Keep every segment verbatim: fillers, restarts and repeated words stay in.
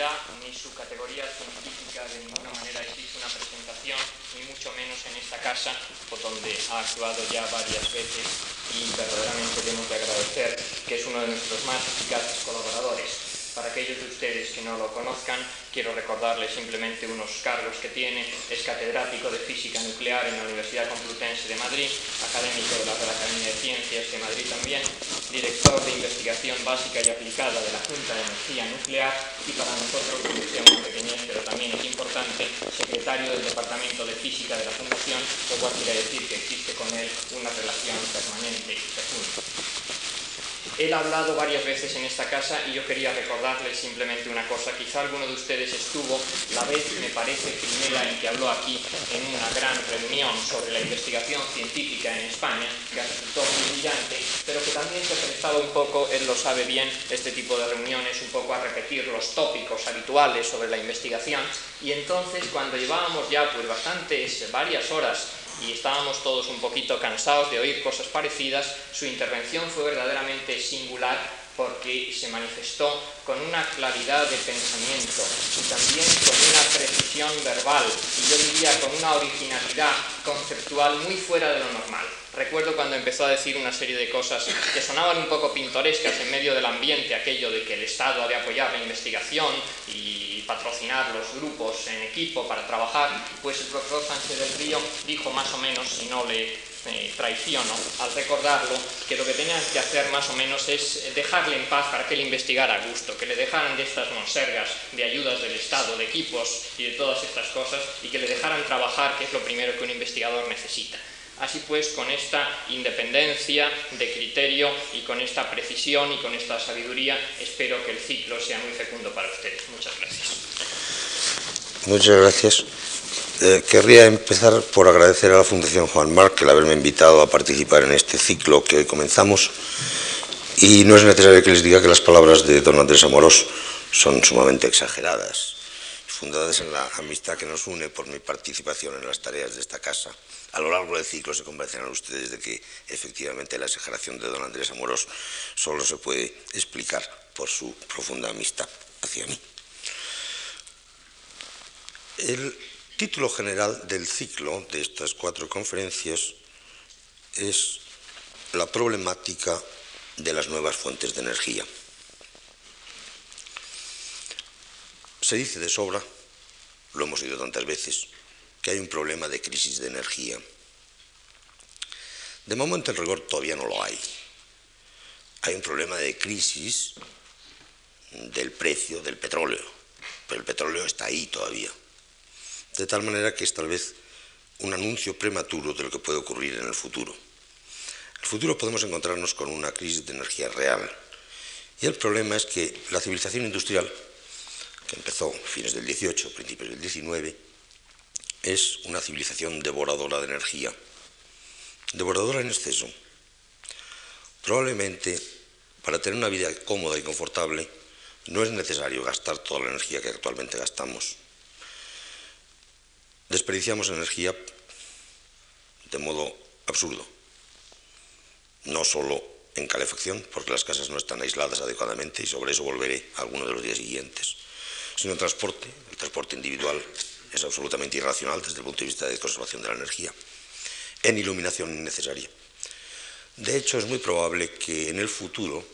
realidad ni su categoría científica de ninguna manera exige una presentación, ni mucho menos en esta casa, por donde ha actuado ya varias veces y verdaderamente tengo que agradecer que es uno de nuestros más eficaces colaboradores. Para aquellos de ustedes que no lo conozcan, quiero recordarles simplemente unos cargos que tiene. Es catedrático de Física Nuclear en la Universidad Complutense de Madrid, académico de la Real Academia de Ciencias de Madrid también, director de Investigación Básica y Aplicada de la Junta de Energía Nuclear y, para nosotros, que sea una pequeñez, pero también es importante, secretario del Departamento de Física de la Fundación, lo cual quiere decir que existe con él una relación permanente y fecunda. Él ha hablado varias veces en esta casa y yo quería recordarles simplemente una cosa. Quizá alguno de ustedes estuvo la vez, me parece, primera en que habló aquí en una gran reunión sobre la investigación científica en España, que resultó muy brillante, pero que también se prestaba un poco, él lo sabe bien, este tipo de reuniones, un poco a repetir los tópicos habituales sobre la investigación. Y entonces, cuando llevábamos ya pues bastantes, varias horas, y estábamos todos un poquito cansados de oír cosas parecidas, su intervención fue verdaderamente singular porque se manifestó con una claridad de pensamiento y también con una precisión verbal y yo diría con una originalidad conceptual muy fuera de lo normal. Recuerdo cuando empezó a decir una serie de cosas que sonaban un poco pintorescas en medio del ambiente, aquello de que el Estado ha de apoyar la investigación y patrocinar los grupos en equipo para trabajar, pues el profesor Sánchez del Río dijo más o menos, si no le eh, traiciono al recordarlo, que lo que tenían que hacer más o menos es dejarle en paz para que él investigara a gusto, que le dejaran de estas monsergas de ayudas del Estado, de equipos y de todas estas cosas, y que le dejaran trabajar, que es lo primero que un investigador necesita. Así pues, con esta independencia de criterio y con esta precisión y con esta sabiduría, espero que el ciclo sea muy fecundo para ustedes. Muchas gracias. Muchas gracias. Eh, querría empezar por agradecer a la Fundación Juan Marc el haberme invitado a participar en este ciclo que hoy comenzamos. Y no es necesario que les diga que las palabras de don Andrés Amorós son sumamente exageradas, fundadas en la amistad que nos une por mi participación en las tareas de esta casa. A lo largo del ciclo se convencerán ustedes de que efectivamente la exageración de don Andrés Amorós solo se puede explicar por su profunda amistad hacia mí. El título general del ciclo de estas cuatro conferencias es la problemática de las nuevas fuentes de energía. Se dice de sobra, lo hemos oído tantas veces, que hay un problema de crisis de energía. De momento, en rigor, todavía no lo hay. Hay un problema de crisis del precio del petróleo, pero el petróleo está ahí todavía. De tal manera que es tal vez un anuncio prematuro de lo que puede ocurrir en el futuro. En el futuro podemos encontrarnos con una crisis de energía real. Y el problema es que la civilización industrial, que empezó a fines del dieciocho, principios del diecinueve, es una civilización devoradora de energía, devoradora en exceso. Probablemente, para tener una vida cómoda y confortable, no es necesario gastar toda la energía que actualmente gastamos. Desperdiciamos energía de modo absurdo, no solo en calefacción, porque las casas no están aisladas adecuadamente, y sobre eso volveré alguno de los días siguientes, sino en transporte. El transporte individual es absolutamente irracional desde el punto de vista de conservación de la energía, en iluminación innecesaria. De hecho, es muy probable que en el futuro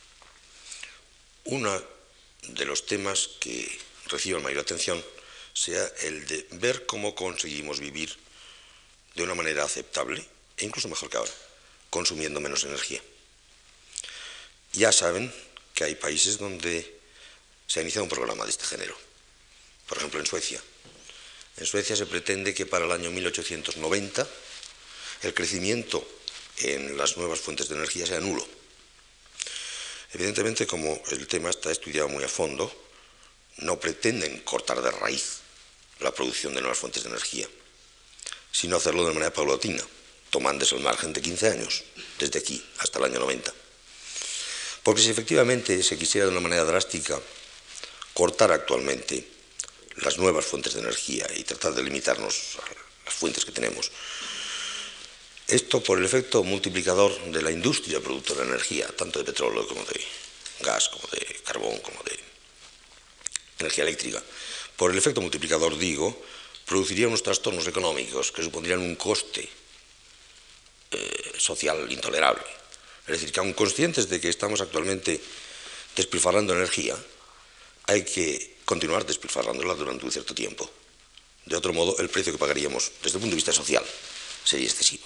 uno de los temas que reciban mayor atención sea el de ver cómo conseguimos vivir de una manera aceptable, e incluso mejor que ahora, consumiendo menos energía. Ya saben que hay países donde se ha iniciado un programa de este género. Por ejemplo, en Suecia. En Suecia se pretende que para el año mil ochocientos noventa el crecimiento en las nuevas fuentes de energía sea nulo. Evidentemente, como el tema está estudiado muy a fondo, no pretenden cortar de raíz la producción de nuevas fuentes de energía, sino hacerlo de manera paulatina, tomándose el margen de quince años, desde aquí hasta el año noventa. Porque si efectivamente se quisiera de una manera drástica cortar actualmente las nuevas fuentes de energía y tratar de limitarnos a las fuentes que tenemos, esto por el efecto multiplicador de la industria productora de energía, tanto de petróleo como de gas, como de carbón, como de energía eléctrica. Por el efecto multiplicador, digo, produciría unos trastornos económicos que supondrían un coste eh, social intolerable. Es decir, que aun conscientes de que estamos actualmente despilfarrando energía, hay que continuar despilfarrándola durante un cierto tiempo. De otro modo, el precio que pagaríamos desde el punto de vista social sería excesivo.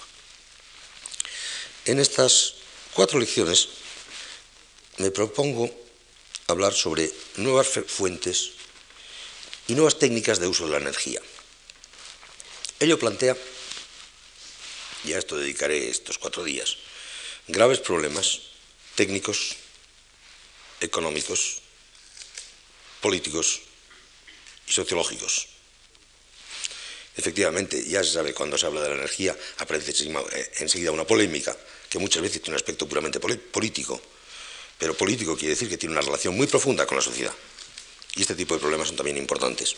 En estas cuatro lecciones me propongo hablar sobre nuevas fuentes y nuevas técnicas de uso de la energía. Ello plantea, y a esto dedicaré estos cuatro días, graves problemas técnicos, económicos, políticos y sociológicos. Efectivamente, ya se sabe, cuando se habla de la energía, aparece enseguida una polémica, que muchas veces tiene un aspecto puramente político, pero político quiere decir que tiene una relación muy profunda con la sociedad. Y este tipo de problemas son también importantes.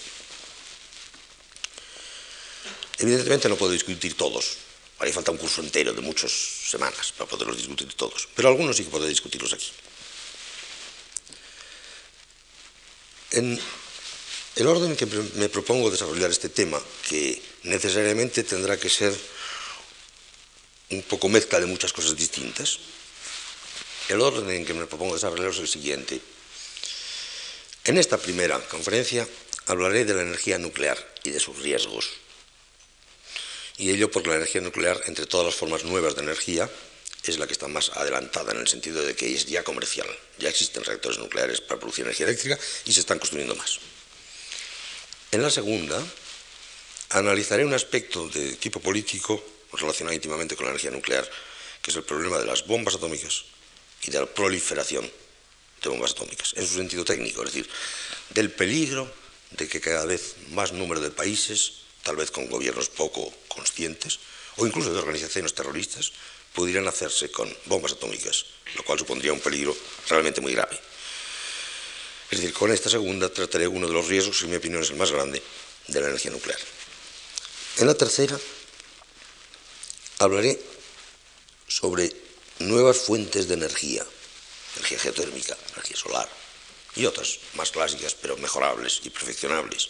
Evidentemente no puedo discutir todos. Haría falta un curso entero de muchas semanas para poderlos discutir todos, pero algunos sí que podré discutirlos aquí. En el orden en que me propongo desarrollar este tema, que necesariamente tendrá que ser un poco mezcla de muchas cosas distintas, el orden en que me propongo desarrollar es el siguiente. En esta primera conferencia hablaré de la energía nuclear y de sus riesgos. Y ello porque la energía nuclear, entre todas las formas nuevas de energía, es la que está más adelantada en el sentido de que es ya comercial. Ya existen reactores nucleares para producir energía eléctrica y se están construyendo más. En la segunda, analizaré un aspecto de tipo político relacionado íntimamente con la energía nuclear, que es el problema de las bombas atómicas y de la proliferación de bombas atómicas, en su sentido técnico, es decir, del peligro de que cada vez más número de países, tal vez con gobiernos poco conscientes, o incluso de organizaciones terroristas, pudieran hacerse con bombas atómicas, lo cual supondría un peligro realmente muy grave. Es decir, con esta segunda trataré uno de los riesgos, que en mi opinión es el más grande, de la energía nuclear. En la tercera, hablaré sobre nuevas fuentes de energía, energía geotérmica, energía solar, y otras más clásicas, pero mejorables y perfeccionables.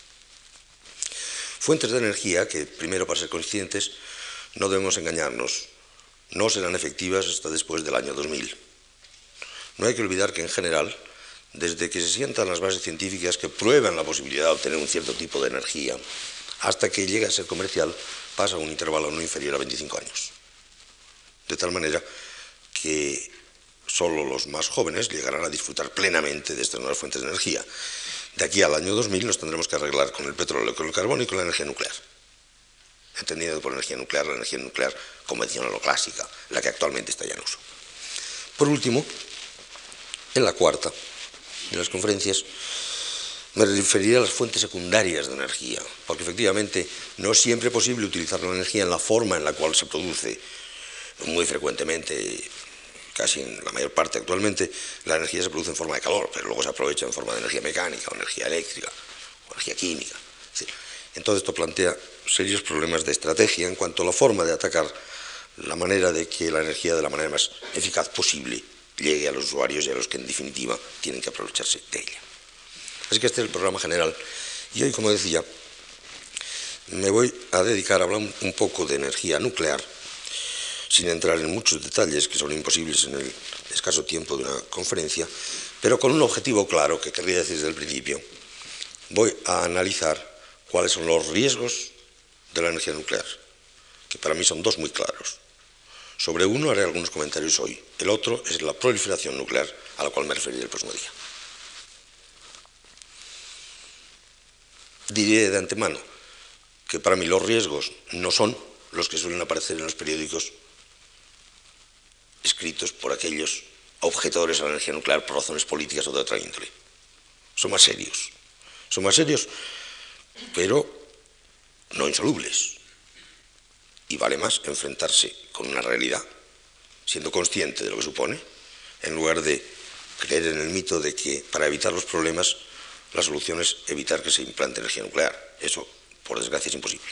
Fuentes de energía que, primero, para ser conscientes, no debemos engañarnos, no serán efectivas hasta después del año dos mil. No hay que olvidar que, en general, desde que se sientan las bases científicas que prueban la posibilidad de obtener un cierto tipo de energía, hasta que llegue a ser comercial, pasa un intervalo no inferior a veinticinco años. De tal manera que solo los más jóvenes llegarán a disfrutar plenamente de estas nuevas fuentes de energía. De aquí al año dos mil nos tendremos que arreglar con el petróleo, con el carbón y con la energía nuclear. Entendiendo por energía nuclear, la energía nuclear convencional o clásica, la que actualmente está ya en uso. Por último, en la cuarta de las conferencias, me referiré a las fuentes secundarias de energía, porque efectivamente no es siempre posible utilizar la energía en la forma en la cual se produce. Muy frecuentemente, casi en la mayor parte actualmente, la energía se produce en forma de calor, pero luego se aprovecha en forma de energía mecánica o energía eléctrica o energía química. Es decir, entonces esto plantea serios problemas de estrategia en cuanto a la forma de atacar la manera de que la energía de la manera más eficaz posible llegue a los usuarios y a los que en definitiva tienen que aprovecharse de ella. Así que este es el programa general y hoy, como decía, me voy a dedicar a hablar un poco de energía nuclear, sin entrar en muchos detalles que son imposibles en el escaso tiempo de una conferencia, pero con un objetivo claro que querría decir desde el principio. Voy a analizar cuáles son los riesgos de la energía nuclear, que para mí son dos muy claros. Sobre uno haré algunos comentarios hoy, el otro es la proliferación nuclear, a la cual me referiré el próximo día. Diré de antemano que para mí los riesgos no son los que suelen aparecer en los periódicos escritos por aquellos objetores a la energía nuclear por razones políticas o de otra índole. Son más serios. Son más serios, pero no insolubles. Y vale más enfrentarse con una realidad, siendo consciente de lo que supone, en lugar de creer en el mito de que para evitar los problemas la solución es evitar que se implante energía nuclear. Eso, por desgracia, es imposible.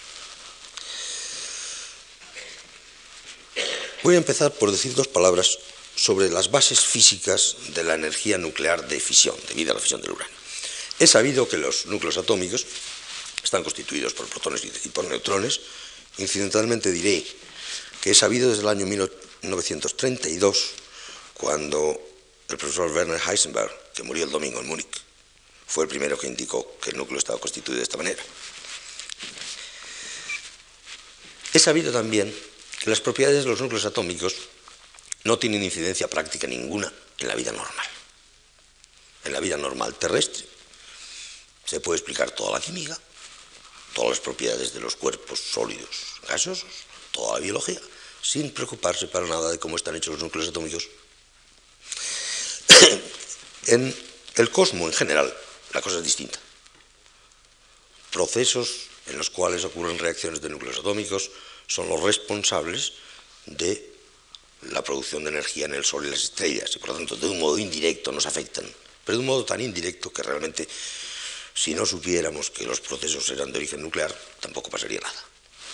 Voy a empezar por decir dos palabras sobre las bases físicas de la energía nuclear de fisión, debido a la fisión del uranio. Es sabido que los núcleos atómicos están constituidos por protones y por neutrones. Incidentalmente diré que es sabido desde el año mil novecientos treinta y dos, cuando el profesor Werner Heisenberg, que murió el domingo en Múnich, fue el primero que indicó que el núcleo estaba constituido de esta manera. Es sabido también que las propiedades de los núcleos atómicos no tienen incidencia práctica ninguna en la vida normal. En la vida normal terrestre se puede explicar toda la química, todas las propiedades de los cuerpos sólidos, gaseosos, toda la biología, sin preocuparse para nada de cómo están hechos los núcleos atómicos. En el cosmos en general, la cosa es distinta. Procesos en los cuales ocurren reacciones de núcleos atómicos son los responsables de la producción de energía en el Sol y las estrellas, y por lo tanto de un modo indirecto nos afectan, pero de un modo tan indirecto que realmente, si no supiéramos que los procesos eran de origen nuclear, tampoco pasaría nada.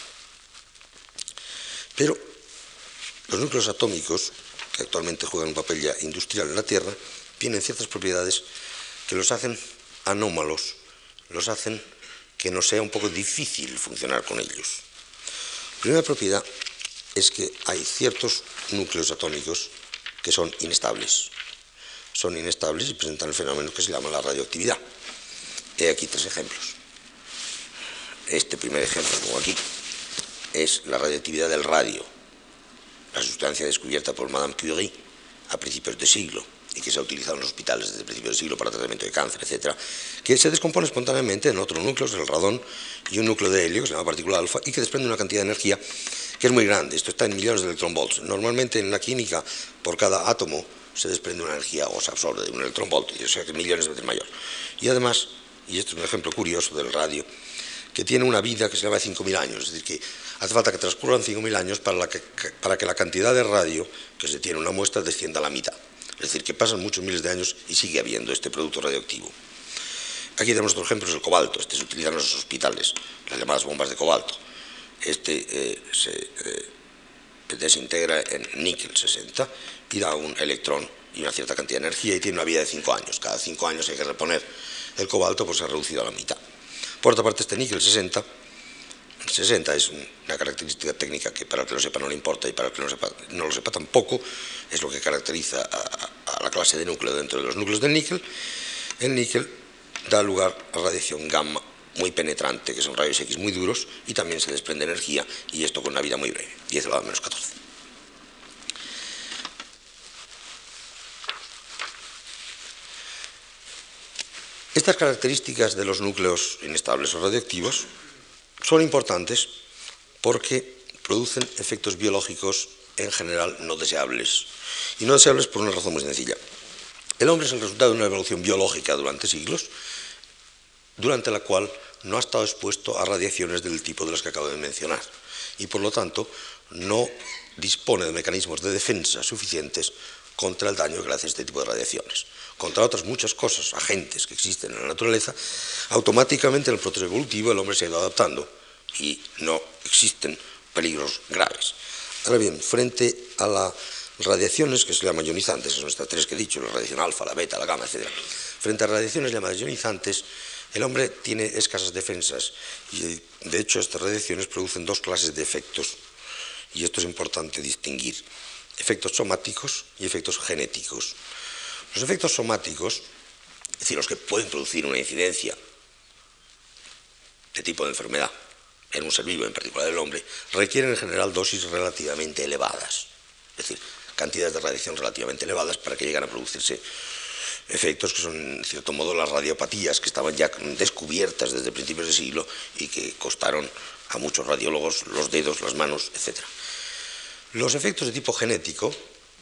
Pero los núcleos atómicos, que actualmente juegan un papel ya industrial en la Tierra, tienen ciertas propiedades que los hacen anómalos, los hacen que nos sea un poco difícil funcionar con ellos. La primera propiedad es que hay ciertos núcleos atómicos que son inestables. Son inestables y presentan el fenómeno que se llama la radioactividad. He aquí tres ejemplos. Este primer ejemplo, como aquí, es la radioactividad del radio, la sustancia descubierta por Madame Curie a principios de siglo y que se ha utilizado en los hospitales desde principios de siglo para tratamiento de cáncer, etcétera, que se descompone espontáneamente en otros núcleos, el radón y un núcleo de helio que se llama partícula alfa y que desprende una cantidad de energía que es muy grande. Esto está en millones de electronvolts. Normalmente en la química, por cada átomo se desprende una energía o se absorbe de un electronvolt, y o sea que millones de veces mayor. Y además, y esto es un ejemplo curioso del radio, que tiene una vida que se llama de cinco mil años, es decir, que hace falta que transcurran cinco mil años para, la que, para que la cantidad de radio que se tiene en una muestra descienda a la mitad. Es decir, que pasan muchos miles de años y sigue habiendo este producto radioactivo. Aquí tenemos otro ejemplo, es el cobalto. Este se utiliza en los hospitales, las llamadas bombas de cobalto. Este eh, se eh, desintegra en níquel sesenta y da un electrón y una cierta cantidad de energía y tiene una vida de cinco años. Cada cinco años hay que reponer el cobalto, pues se ha reducido a la mitad. Por otra parte, este níquel sesenta, sesenta es una característica técnica que para el que lo sepa no le importa y para el que no, sepa, no lo sepa tampoco, es lo que caracteriza a, a la clase de núcleo dentro de los núcleos del níquel. El níquel da lugar a radiación gamma muy penetrante, que son rayos X muy duros, y también se desprende energía, y esto con una vida muy breve, diez elevado a menos catorce. Estas características de los núcleos inestables o radioactivos son importantes porque producen efectos biológicos en general no deseables. Y no deseables por una razón muy sencilla. El hombre es el resultado de una evolución biológica durante siglos, durante la cual no ha estado expuesto a radiaciones del tipo de las que acabo de mencionar. Y por lo tanto no dispone de mecanismos de defensa suficientes contra el daño que le hace este tipo de radiaciones. Contra otras muchas cosas, agentes que existen en la naturaleza, automáticamente en el proceso evolutivo el hombre se ha ido adaptando y no existen peligros graves. Ahora bien, frente a las radiaciones que se llaman ionizantes, que son estas tres que he dicho, la radiación alfa, la beta, la gamma, etcétera, frente a radiaciones llamadas ionizantes, el hombre tiene escasas defensas y de hecho estas radiaciones producen dos clases de efectos y esto es importante distinguir: efectos somáticos y efectos genéticos. Los efectos somáticos, es decir, los que pueden producir una incidencia de tipo de enfermedad en un ser vivo, en particular el hombre, requieren en general dosis relativamente elevadas, es decir, cantidades de radiación relativamente elevadas para que lleguen a producirse efectos que son, en cierto modo, las radiopatías que estaban ya descubiertas desde principios de siglo y que costaron a muchos radiólogos los dedos, las manos, etcétera. Los efectos de tipo genético,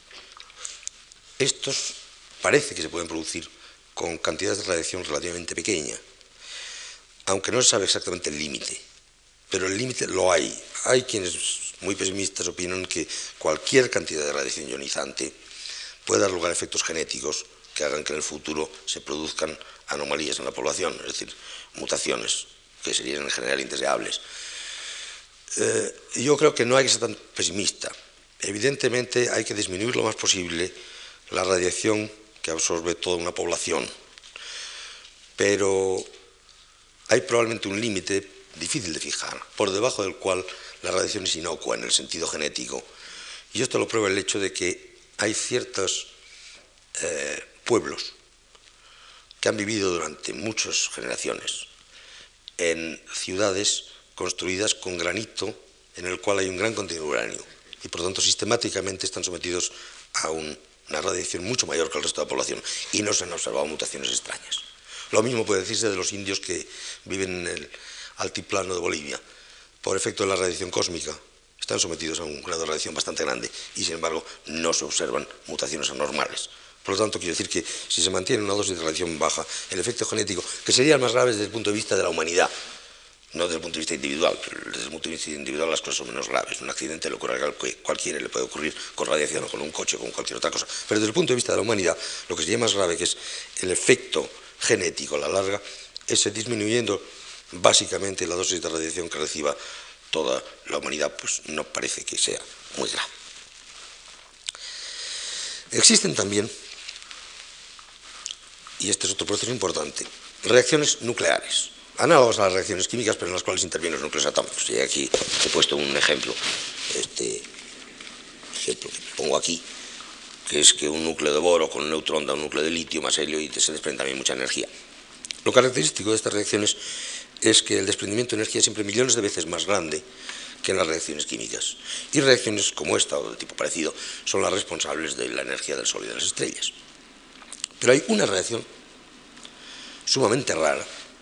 estos parece que se pueden producir con cantidades de radiación relativamente pequeña, aunque no se sabe exactamente el límite, pero el límite lo hay. Hay quienes muy pesimistas opinan que cualquier cantidad de radiación ionizante puede dar lugar a efectos genéticos que hagan que en el futuro se produzcan anomalías en la población, es decir, mutaciones que serían en general indeseables. Eh, yo creo que no hay que ser tan pesimista. Evidentemente hay que disminuir lo más posible la radiación que absorbe toda una población. pero hay probablemente un límite difícil de fijar, por debajo del cual la radiación es inocua en el sentido genético. Y esto lo prueba el hecho de que hay ciertos eh, pueblos que han vivido durante muchas generaciones en ciudades construidas con granito en el cual hay un gran contenido de uranio y por lo tanto sistemáticamente están sometidos a un, una radiación mucho mayor que el resto de la población y no se han observado mutaciones extrañas. Lo mismo puede decirse de los indios que viven en el altiplano de Bolivia. Por efecto de la radiación cósmica están sometidos a un grado de radiación bastante grande y sin embargo no se observan mutaciones anormales. Por lo tanto, quiero decir que si se mantiene una dosis de radiación baja, el efecto genético, que sería el más grave desde el punto de vista de la humanidad, no desde el punto de vista individual, pero desde el punto de vista individual las cosas son menos graves. Un accidente le ocurre a cualquiera, le puede ocurrir con radiación o con un coche o con cualquier otra cosa. Pero desde el punto de vista de la humanidad, lo que sería más grave, que es el efecto genético a la larga, es disminuyendo básicamente la dosis de radiación que reciba toda la humanidad, pues no parece que sea muy grave. Existen también, y este es otro proceso importante, reacciones nucleares, análogas a las reacciones químicas, pero en las cuales intervienen los núcleos atómicos. Y aquí he puesto un ejemplo, este ejemplo que pongo aquí, que es que un núcleo de boro con un neutrón da un núcleo de litio más helio y se desprende también mucha energía. Lo característico de estas reacciones es que el desprendimiento de energía es siempre millones de veces más grande que en las reacciones químicas. Y reacciones como esta o de tipo parecido son las responsables de la energía del Sol y de las estrellas. Pero hay una reacción sumamente rara,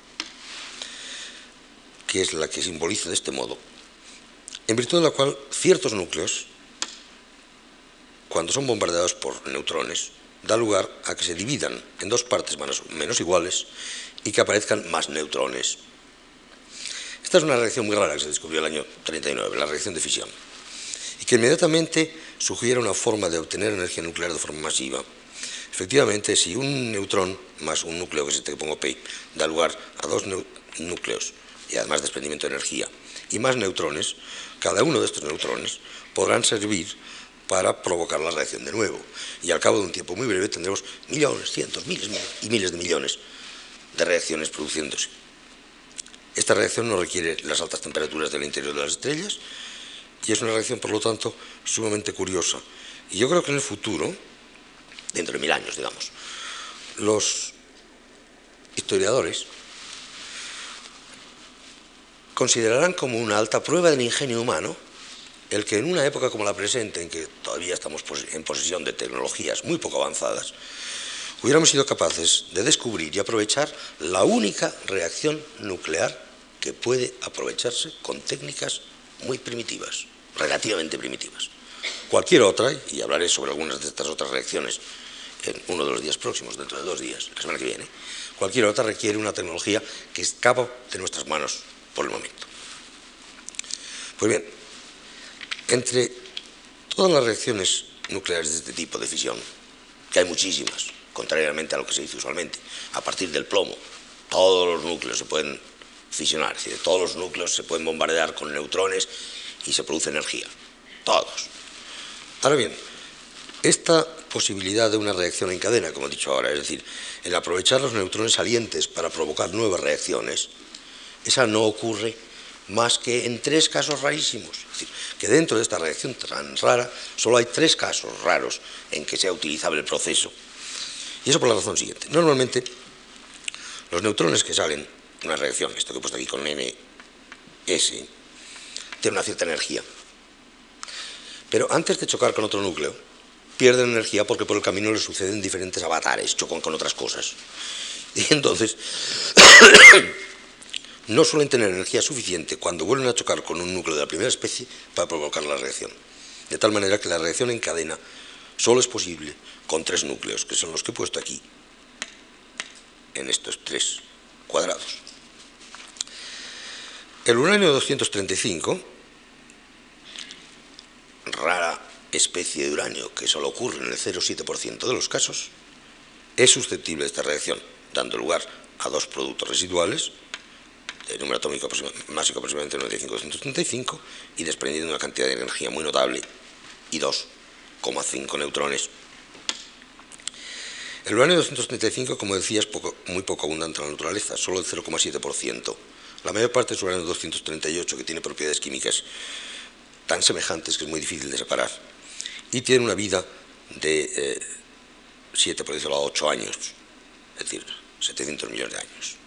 que es la que simboliza de este modo, en virtud de la cual ciertos núcleos, cuando son bombardeados por neutrones, da lugar a que se dividan en dos partes menos iguales y que aparezcan más neutrones. Esta es una reacción muy rara que se descubrió en el año treinta y nueve, la reacción de fisión, y que inmediatamente sugiere una forma de obtener energía nuclear de forma masiva. Efectivamente, si un neutrón más un núcleo, que es este que pongo P, da lugar a dos núcleos y además desprendimiento de energía y más neutrones, cada uno de estos neutrones podrán servir para provocar la reacción de nuevo. Y al cabo de un tiempo muy breve tendremos millones, cientos, miles y miles de millones de reacciones produciéndose. Esta reacción no requiere las altas temperaturas del interior de las estrellas y es una reacción, por lo tanto, sumamente curiosa. Y yo creo que en el futuro, dentro de mil años, digamos, los historiadores considerarán como una alta prueba del ingenio humano el que en una época como la presente, en que todavía estamos en posesión de tecnologías muy poco avanzadas, hubiéramos sido capaces de descubrir y aprovechar la única reacción nuclear que puede aprovecharse con técnicas muy primitivas, relativamente primitivas. Cualquier otra, y hablaré sobre algunas de estas otras reacciones en uno de los días próximos, dentro de dos días, la semana que viene, cualquier otra requiere una tecnología que escapa de nuestras manos por el momento. Pues bien, entre todas las reacciones nucleares de este tipo de fisión, que hay muchísimas, contrariamente a lo que se dice usualmente, a partir del plomo, todos los núcleos se pueden fisionar, es decir, todos los núcleos se pueden bombardear con neutrones y se produce energía, todos. Ahora bien, esta posibilidad de una reacción en cadena, como he dicho ahora, es decir, el aprovechar los neutrones salientes para provocar nuevas reacciones, esa no ocurre más que en tres casos rarísimos. Es decir, que dentro de esta reacción tan rara solo hay tres casos raros en que sea utilizable el proceso. Y eso por la razón siguiente. Normalmente, los neutrones que salen de una reacción, esto que he puesto aquí con N S, tienen una cierta energía. Pero antes de chocar con otro núcleo, pierden energía porque por el camino les suceden diferentes avatares, chocan con otras cosas. Y entonces no suelen tener energía suficiente cuando vuelven a chocar con un núcleo de la primera especie para provocar la reacción. De tal manera que la reacción en cadena solo es posible con tres núcleos, que son los que he puesto aquí, en estos tres cuadrados. El uranio doscientos treinta y cinco, rara especie de uranio que solo ocurre en el cero coma siete por ciento de los casos, es susceptible de esta reacción, dando lugar a dos productos residuales, de número atómico másico aproximadamente noventa y cinco a doscientos treinta y cinco, y desprendiendo una cantidad de energía muy notable, y dos coma cinco neutrones. El uranio doscientos treinta y cinco, como decía, es poco, muy poco abundante en la naturaleza, solo el cero coma siete por ciento. La mayor parte es uranio doscientos treinta y ocho, que tiene propiedades químicas tan semejantes que es muy difícil de separar. Y tiene una vida de eh, siete, por decirlo, a ocho años, es decir, setecientos millones de años.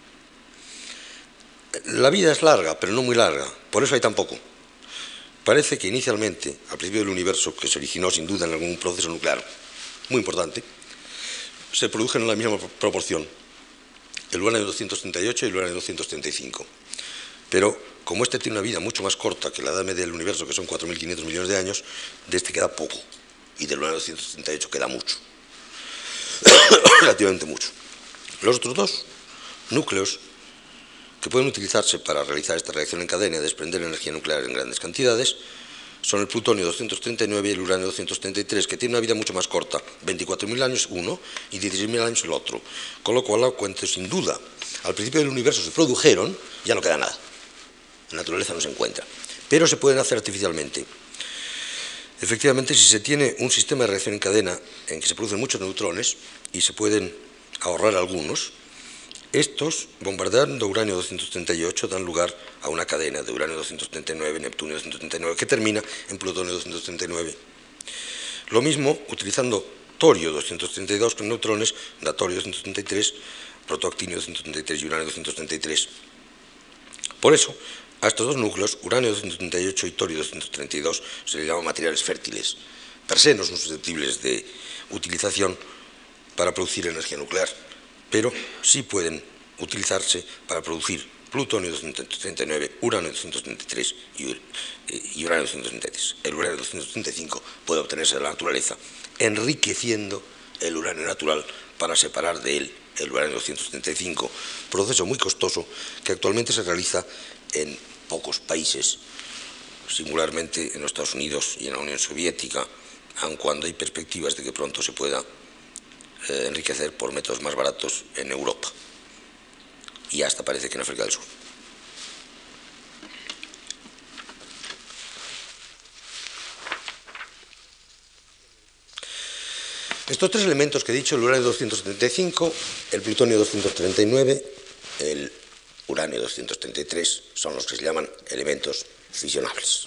La vida es larga, pero no muy larga, por eso hay tan poco. Parece que inicialmente, al principio del universo, que se originó sin duda en algún proceso nuclear muy importante, se produjeron en la misma proporción el uranio doscientos treinta y ocho y el uranio doscientos treinta y cinco. Pero como este tiene una vida mucho más corta que la edad media del universo, que son cuatro mil quinientos millones de años, de este queda poco, y del uranio doscientos treinta y ocho queda mucho, relativamente mucho. Los otros dos núcleos que pueden utilizarse para realizar esta reacción en cadena y desprender energía nuclear en grandes cantidades son el plutonio doscientos treinta y nueve y el uranio doscientos treinta y tres, que tiene una vida mucho más corta, veinticuatro mil años uno y dieciséis mil años el otro. Con lo cual, cuando sin duda al principio del universo se produjeron, ya no queda nada. En la naturaleza no se encuentra. Pero se pueden hacer artificialmente. Efectivamente, si se tiene un sistema de reacción en cadena en que se producen muchos neutrones y se pueden ahorrar algunos, estos, bombardeando uranio doscientos treinta y ocho, dan lugar a una cadena de uranio doscientos treinta y nueve, neptunio doscientos treinta y nueve, que termina en plutonio doscientos treinta y nueve. Lo mismo, utilizando torio doscientos treinta y dos con neutrones, da torio doscientos treinta y tres, protoactinio doscientos treinta y tres y uranio doscientos treinta y tres. Por eso, a estos dos núcleos, uranio doscientos treinta y ocho y torio doscientos treinta y dos, se les llama materiales fértiles. Per se no son susceptibles de utilización para producir energía nuclear, pero sí pueden utilizarse para producir plutonio doscientos treinta y nueve, uranio doscientos treinta y tres y uranio doscientos treinta y tres. El uranio doscientos treinta y cinco puede obtenerse de la naturaleza, enriqueciendo el uranio natural para separar de él el uranio doscientos treinta y cinco, proceso muy costoso que actualmente se realiza en pocos países, singularmente en los Estados Unidos y en la Unión Soviética, aun cuando hay perspectivas de que pronto se pueda eh, enriquecer por métodos más baratos en Europa y hasta parece que en África del Sur. Estos tres elementos que he dicho, el uranio doscientos treinta y cinco, el plutonio doscientos treinta y nueve, el uranio doscientos treinta y tres, son los que se llaman elementos fisionables.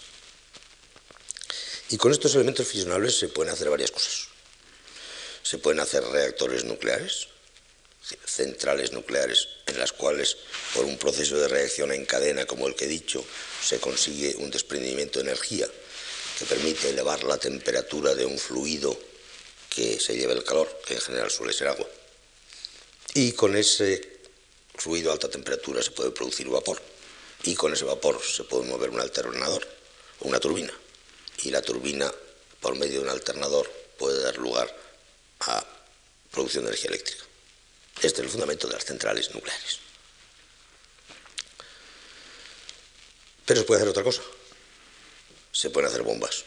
Y con estos elementos fisionables se pueden hacer varias cosas. Se pueden hacer reactores nucleares, centrales nucleares, en las cuales, por un proceso de reacción en cadena como el que he dicho, se consigue un desprendimiento de energía que permite elevar la temperatura de un fluido que se lleve el calor, que en general suele ser agua. Y con ese fluido a alta temperatura se puede producir vapor. Y con ese vapor se puede mover un alternador o una turbina. Y la turbina, por medio de un alternador, puede dar lugar a producción de energía eléctrica. Este es el fundamento de las centrales nucleares. Pero se puede hacer otra cosa. Se pueden hacer bombas.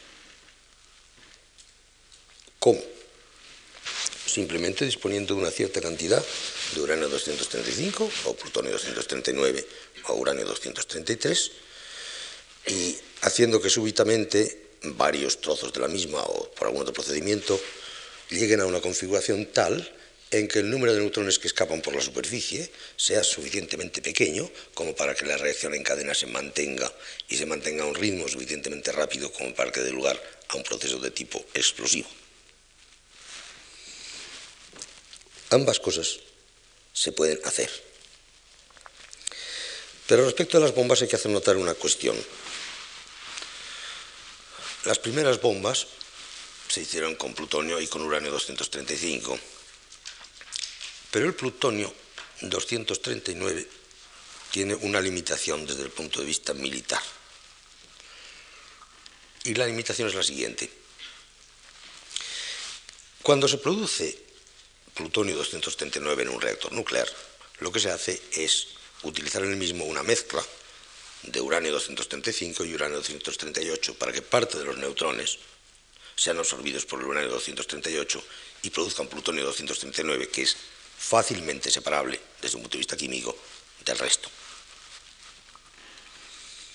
¿Cómo? Simplemente disponiendo de una cierta cantidad de uranio doscientos treinta y cinco o plutonio doscientos treinta y nueve o uranio doscientos treinta y tres y haciendo que súbitamente varios trozos de la misma o por algún otro procedimiento lleguen a una configuración tal en que el número de neutrones que escapan por la superficie sea suficientemente pequeño como para que la reacción en cadena se mantenga y se mantenga a un ritmo suficientemente rápido como para que dé lugar a un proceso de tipo explosivo. Ambas cosas se pueden hacer. Pero respecto a las bombas hay que hacer notar una cuestión. Las primeras bombas se hicieron con plutonio y con uranio doscientos treinta y cinco, pero el plutonio doscientos treinta y nueve tiene una limitación desde el punto de vista militar. Y la limitación es la siguiente. Cuando se produce plutonio doscientos treinta y nueve en un reactor nuclear, lo que se hace es utilizar en el mismo una mezcla de uranio doscientos treinta y cinco y uranio doscientos treinta y ocho para que parte de los neutrones sean absorbidos por el uranio doscientos treinta y ocho y produzcan plutonio doscientos treinta y nueve, que es fácilmente separable desde un punto de vista químico del resto.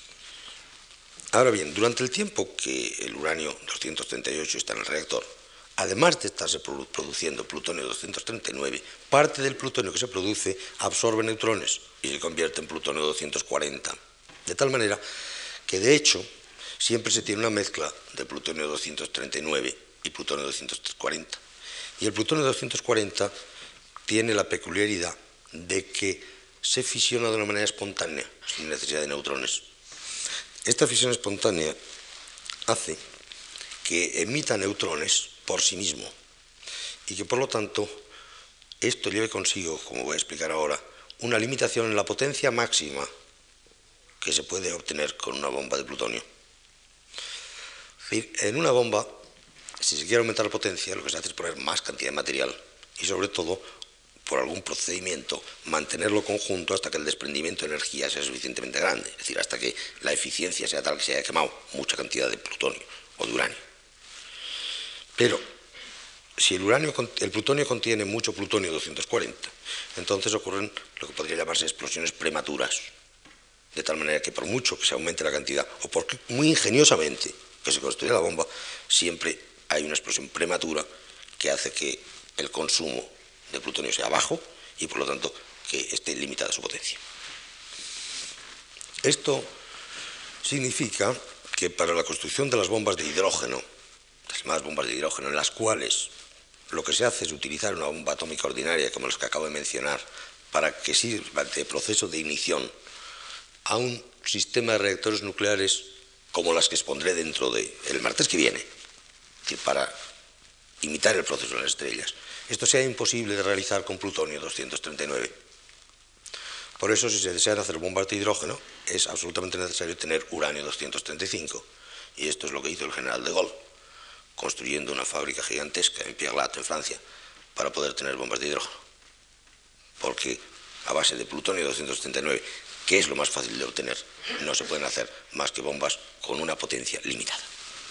Ahora bien, durante el tiempo que el uranio doscientos treinta y ocho está en el reactor, además de estarse produciendo plutonio doscientos treinta y nueve, parte del plutonio que se produce absorbe neutrones y se convierte en plutonio doscientos cuarenta. De tal manera que, de hecho, siempre se tiene una mezcla de plutonio doscientos treinta y nueve y plutonio doscientos cuarenta. Y el plutonio doscientos cuarenta tiene la peculiaridad de que se fisiona de una manera espontánea, sin necesidad de neutrones. Esta fisión espontánea hace que emita neutrones por sí mismo y que, por lo tanto, esto lleve consigo, como voy a explicar ahora, una limitación en la potencia máxima que se puede obtener con una bomba de plutonio. Es decir, en una bomba, si se quiere aumentar la potencia, lo que se hace es poner más cantidad de material y, sobre todo, por algún procedimiento, mantenerlo conjunto hasta que el desprendimiento de energía sea suficientemente grande, es decir, hasta que la eficiencia sea tal que se haya quemado mucha cantidad de plutonio o de uranio. Pero si el, uranio, el plutonio contiene mucho plutonio doscientos cuarenta, entonces ocurren lo que podría llamarse explosiones prematuras, de tal manera que por mucho que se aumente la cantidad, o por muy ingeniosamente que se construya la bomba, siempre hay una explosión prematura que hace que el consumo de plutonio sea bajo y, por lo tanto, que esté limitada su potencia. Esto significa que para la construcción de las bombas de hidrógeno, las llamadas bombas de hidrógeno, en las cuales lo que se hace es utilizar una bomba atómica ordinaria, como las que acabo de mencionar, para que sirva de proceso de ignición a un sistema de reactores nucleares como las que expondré dentro del martes que viene, es decir, para imitar el proceso de las estrellas. Esto sea imposible de realizar con plutonio doscientos treinta y nueve. Por eso, si se desean hacer bombas de hidrógeno, es absolutamente necesario tener uranio doscientos treinta y cinco. Y esto es lo que hizo el general de Gaulle, construyendo una fábrica gigantesca en Pierre-Latte, en Francia, para poder tener bombas de hidrógeno. Porque a base de plutonio doscientos treinta y nueve, que es lo más fácil de obtener, no se pueden hacer más que bombas con una potencia limitada.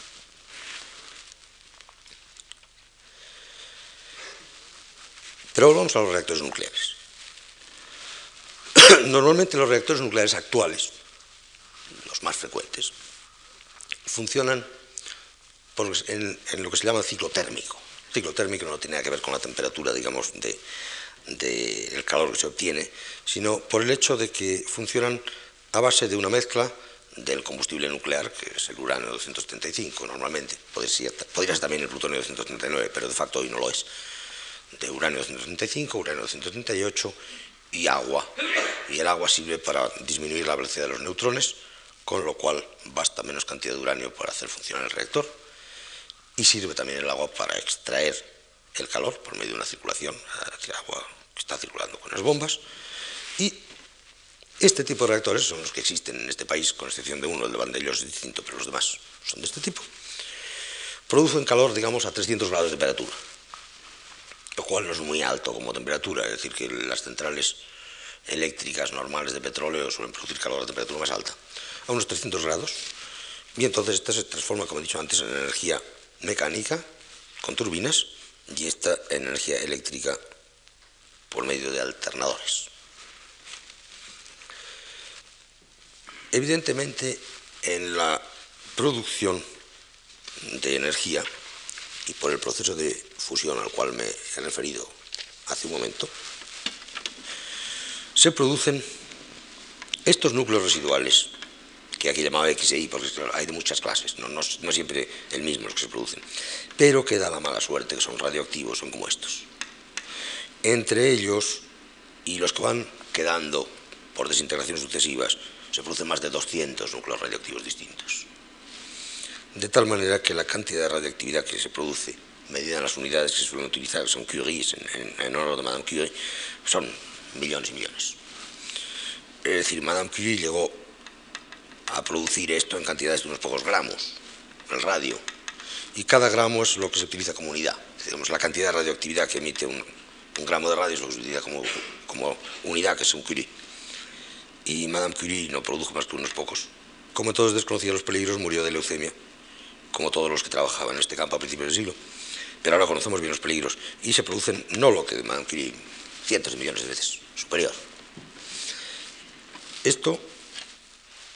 Pero volvamos a los reactores nucleares. Normalmente los reactores nucleares actuales, los más frecuentes, funcionan por, en, en lo que se llama ciclo térmico. El ciclo térmico no tiene nada que ver con la temperatura, digamos, de, de el calor que se obtiene, sino por el hecho de que funcionan a base de una mezcla del combustible nuclear, que es el uranio doscientos treinta y cinco normalmente, podría ser, podría ser también el plutonio doscientos treinta y nueve, pero de facto hoy no lo es, de uranio doscientos treinta y cinco, uranio doscientos treinta y ocho y agua. Y el agua sirve para disminuir la velocidad de los neutrones, con lo cual basta menos cantidad de uranio para hacer funcionar el reactor. Y sirve también el agua para extraer el calor por medio de una circulación, el agua que está circulando con las bombas. Y este tipo de reactores son los que existen en este país, con excepción de uno, el de Vandellós es distinto, pero los demás son de este tipo. Producen calor, digamos, a trescientos grados de temperatura, lo cual no es muy alto como temperatura, es decir, que las centrales eléctricas normales de petróleo suelen producir calor a temperatura más alta, a unos trescientos grados, y entonces esta se transforma, como he dicho antes, en energía mecánica, con turbinas, y esta en energía eléctrica por medio de alternadores. Evidentemente, en la producción de energía y por el proceso de fusión al cual me he referido hace un momento, se producen estos núcleos residuales, que aquí llamaba X e Y, porque hay de muchas clases, no, no, no siempre el mismo los que se producen, pero que da la mala suerte que son radioactivos, son como estos. Entre ellos, y los que van quedando por desintegraciones sucesivas, se producen más de doscientos núcleos radioactivos distintos. De tal manera que la cantidad de radioactividad que se produce, medida en las unidades que se suelen utilizar, que son Curies, en, en, en honor de Madame Curie, son millones y millones. Es decir, Madame Curie llegó a producir esto en cantidades de unos pocos gramos, el radio, y cada gramo es lo que se utiliza como unidad. Digamos, la cantidad de radioactividad que emite un, un gramo de radio es lo que se utiliza como, como unidad, que es un Curie. Y Madame Curie no produjo más que unos pocos. Como todos desconocía los peligros, murió de leucemia, como todos los que trabajaban en este campo a principios del siglo. Pero ahora conocemos bien los peligros y se producen no lo que de Madame Curie, cientos de millones de veces superior. Esto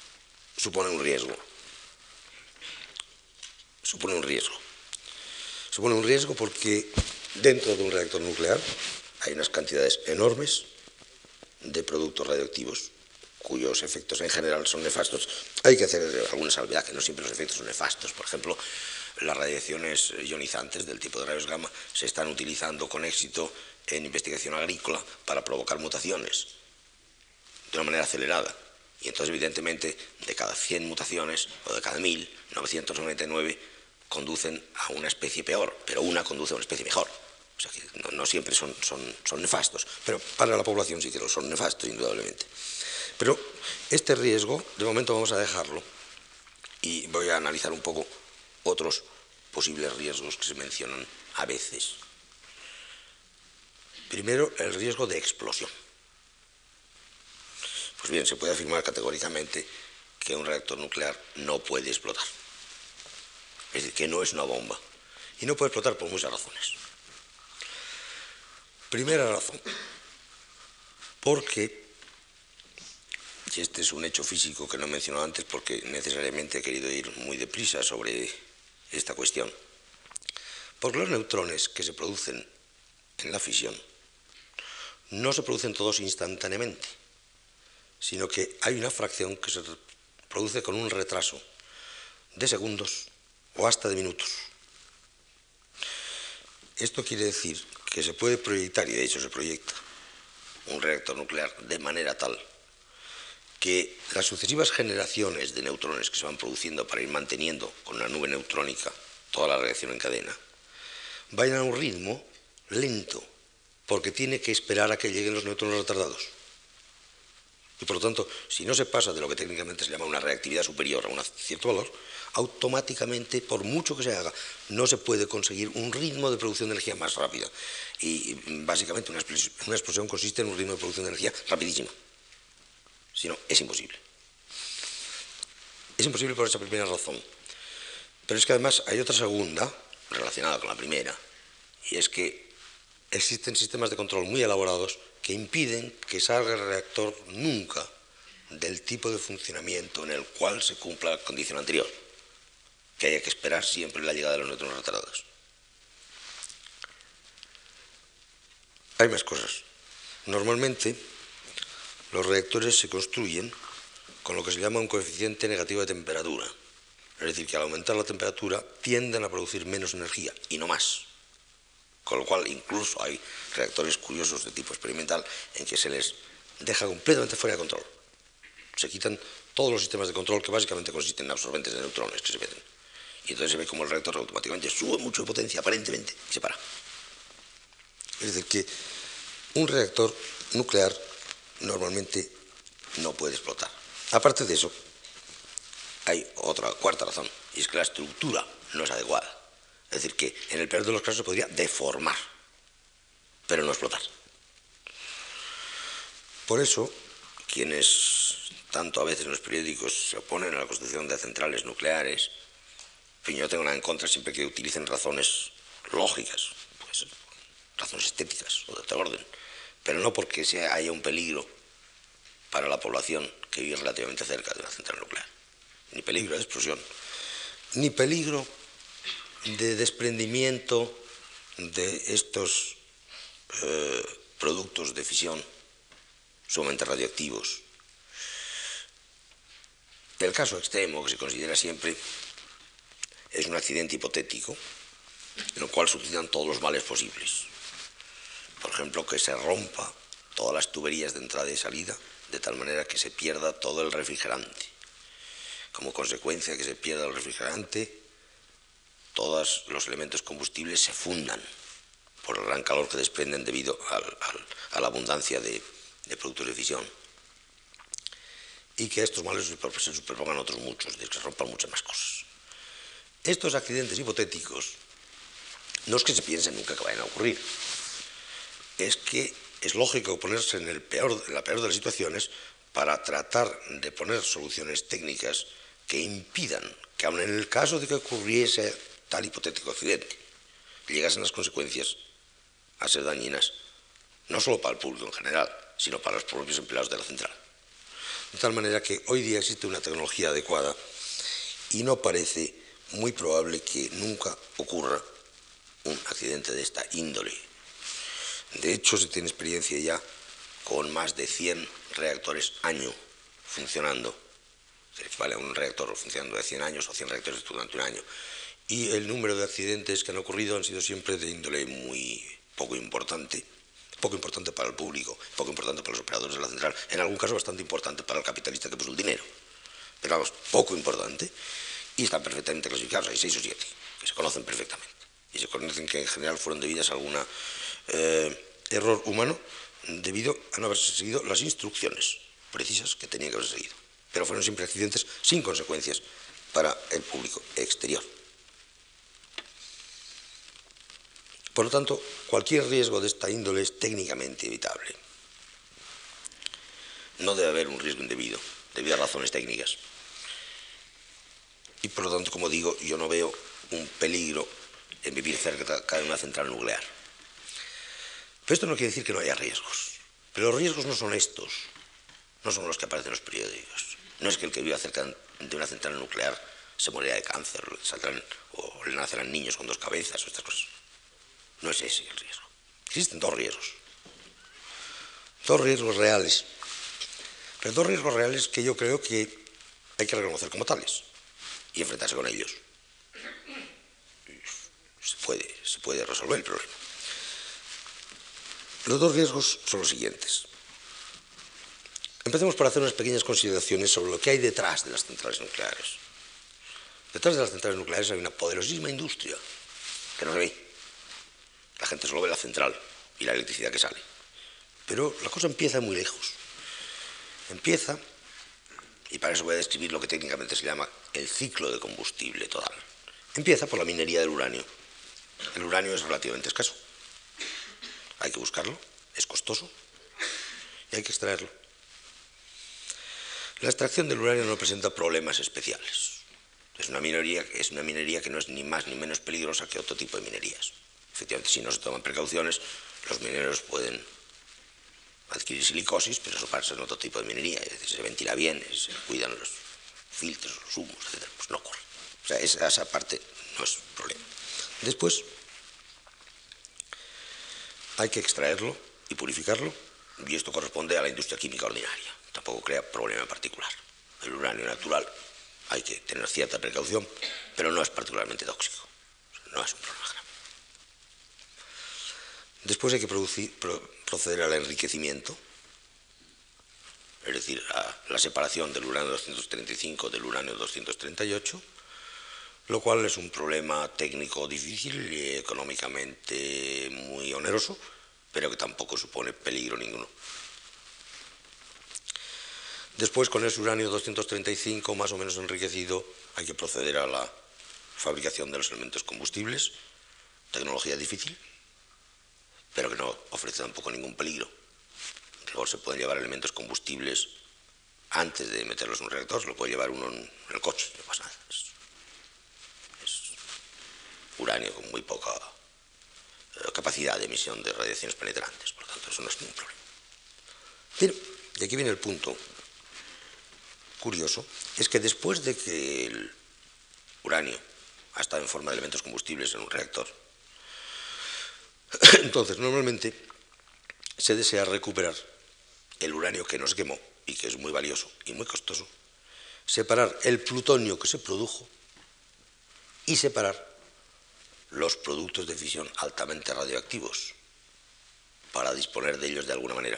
supone un riesgo. Supone un riesgo. Supone un riesgo porque dentro de un reactor nuclear hay unas cantidades enormes de productos radioactivos cuyos efectos en general son nefastos. Hay que hacer alguna salvedad, que no siempre los efectos son nefastos. Por ejemplo, las radiaciones ionizantes del tipo de rayos gamma se están utilizando con éxito en investigación agrícola para provocar mutaciones de una manera acelerada. Y entonces, evidentemente, de cada cien mutaciones, o de cada mil, novecientos noventa y nueve conducen a una especie peor, pero una conduce a una especie mejor. O sea que no, no siempre son, son, son nefastos, pero para la población sí que lo son nefastos, indudablemente. Pero este riesgo, de momento vamos a dejarlo, y voy a analizar un poco otros posibles riesgos que se mencionan a veces. Primero, el riesgo de explosión. Pues bien, se puede afirmar categóricamente que un reactor nuclear no puede explotar. Es decir, que no es una bomba. Y no puede explotar por muchas razones. Primera razón, porque, y este es un hecho físico que no he mencionado antes porque necesariamente he querido ir muy deprisa sobre esta cuestión, porque los neutrones que se producen en la fisión no se producen todos instantáneamente, sino que hay una fracción que se produce con un retraso de segundos o hasta de minutos. Esto quiere decir que se puede proyectar, y de hecho se proyecta, un reactor nuclear de manera tal que las sucesivas generaciones de neutrones que se van produciendo para ir manteniendo con una nube neutrónica toda la reacción en cadena, vayan a un ritmo lento, porque tiene que esperar a que lleguen los neutrones retardados. Y por lo tanto, si no se pasa de lo que técnicamente se llama una reactividad superior a un cierto valor, automáticamente, por mucho que se haga, no se puede conseguir un ritmo de producción de energía más rápida. Y básicamente una explosión, una explosión consiste en un ritmo de producción de energía rapidísimo. Si no, es imposible. Es imposible por esa primera razón. Pero es que además hay otra segunda, relacionada con la primera, y es que existen sistemas de control muy elaborados que impiden que salga el reactor nunca del tipo de funcionamiento en el cual se cumpla la condición anterior, que haya que esperar siempre la llegada de los neutrones retardados. Hay más cosas. Normalmente, los reactores se construyen con lo que se llama un coeficiente negativo de temperatura. Es decir, que al aumentar la temperatura tienden a producir menos energía y no más. Con lo cual, incluso hay reactores curiosos de tipo experimental en que se les deja completamente fuera de control. Se quitan todos los sistemas de control que básicamente consisten en absorbentes de neutrones que se meten. Y entonces se ve como el reactor automáticamente sube mucho de potencia, aparentemente, y se para. Es decir, que un reactor nuclear normalmente no puede explotar. Aparte de eso, hay otra cuarta razón, y es que la estructura no es adecuada. Es decir, que en el peor de los casos se podría deformar, pero no explotar. Por eso, quienes tanto a veces en los periódicos se oponen a la construcción de centrales nucleares, en fin, yo no tengo nada en contra siempre que utilicen razones lógicas, pues, razones estéticas o de otro orden, pero no porque sea, haya un peligro para la población que vive relativamente cerca de una central nuclear, ni peligro de explosión, ni peligro de desprendimiento de estos eh, productos de fisión sumamente radioactivos. El caso extremo que se considera siempre es un accidente hipotético en el cual sucedan todos los males posibles. Por ejemplo, que se rompa todas las tuberías de entrada y salida de tal manera que se pierda todo el refrigerante. Como consecuencia de que se pierda el refrigerante, todos los elementos combustibles se fundan por el gran calor que desprenden debido al, al, a la abundancia de, de productos de fisión. Y que a estos males se superpongan otros muchos, de que se rompan muchas más cosas. Estos accidentes hipotéticos no es que se piensen nunca que vayan a ocurrir, es que es lógico ponerse en, el peor, en la peor de las situaciones para tratar de poner soluciones técnicas que impidan que, aun en el caso de que ocurriese tal hipotético accidente, llegasen las consecuencias a ser dañinas, no solo para el público en general, sino para los propios empleados de la central. De tal manera que hoy día existe una tecnología adecuada y no parece muy probable que nunca ocurra un accidente de esta índole. De hecho, se tiene experiencia ya con más de cien reactores año funcionando. Se equivale a un reactor funcionando de cien años o cien reactores durante un año. Y el número de accidentes que han ocurrido han sido siempre de índole muy poco importante, poco importante para el público, poco importante para los operadores de la central, en algún caso bastante importante para el capitalista que puso el dinero. Pero vamos, poco importante, y están perfectamente clasificados, hay seis o siete, que se conocen perfectamente. Y se conocen que en general fueron debidas a algún eh, error humano debido a no haberse seguido las instrucciones precisas que tenían que haberse seguido. Pero fueron siempre accidentes sin consecuencias para el público exterior. Por lo tanto, cualquier riesgo de esta índole es técnicamente evitable. No debe haber un riesgo indebido, debido a razones técnicas. Y por lo tanto, como digo, yo no veo un peligro en vivir cerca de una central nuclear. Pero esto no quiere decir que no haya riesgos. Pero los riesgos no son estos, no son los que aparecen en los periódicos. No es que el que viva cerca de una central nuclear se morirá de cáncer, saldrán, o le nacerán niños con dos cabezas o estas cosas. No es ese el riesgo. Existen dos riesgos. Dos riesgos reales. Pero dos riesgos reales que yo creo que hay que reconocer como tales y enfrentarse con ellos. Se puede, se puede resolver el problema. Los dos riesgos son los siguientes. Empecemos por hacer unas pequeñas consideraciones sobre lo que hay detrás de las centrales nucleares. Detrás de las centrales nucleares hay una poderosísima industria que no se ve. La gente solo ve la central y la electricidad que sale. Pero la cosa empieza muy lejos. Empieza, y para eso voy a describir lo que técnicamente se llama el ciclo de combustible total. Empieza por la minería del uranio. El uranio es relativamente escaso. Hay que buscarlo, es costoso y hay que extraerlo. La extracción del uranio no presenta problemas especiales. Es una minería, es una minería que no es ni más ni menos peligrosa que otro tipo de minerías. Efectivamente, si no se toman precauciones, los mineros pueden adquirir silicosis, pero eso pasa en otro tipo de minería, es decir, se ventila bien, se cuidan los filtros, los humos, etcétera. Pues no ocurre. O sea, esa, esa parte no es problema. Después, hay que extraerlo y purificarlo, y esto corresponde a la industria química ordinaria. Tampoco crea problema particular. El uranio natural hay que tener cierta precaución, pero no es particularmente tóxico. No es un problema grave. Después hay que producir, pro, proceder al enriquecimiento, es decir, a la separación del uranio doscientos treinta y cinco del uranio doscientos treinta y ocho, lo cual es un problema técnico difícil y económicamente muy oneroso, pero que tampoco supone peligro ninguno. Después, con ese uranio doscientos treinta y cinco más o menos enriquecido, hay que proceder a la fabricación de los elementos combustibles, tecnología difícil, pero que no ofrece tampoco ningún peligro. Luego se pueden llevar elementos combustibles antes de meterlos en un reactor, se lo puede llevar uno en el coche, no pasa nada. Es, es uranio con muy poca eh, capacidad de emisión de radiaciones penetrantes, por lo tanto eso no es ningún problema. Pero, y aquí viene el punto curioso, es que después de que el uranio ha estado en forma de elementos combustibles en un reactor, entonces normalmente se desea recuperar el uranio que nos quemó y que es muy valioso y muy costoso, separar el plutonio que se produjo y separar los productos de fisión altamente radioactivos para disponer de ellos de alguna manera.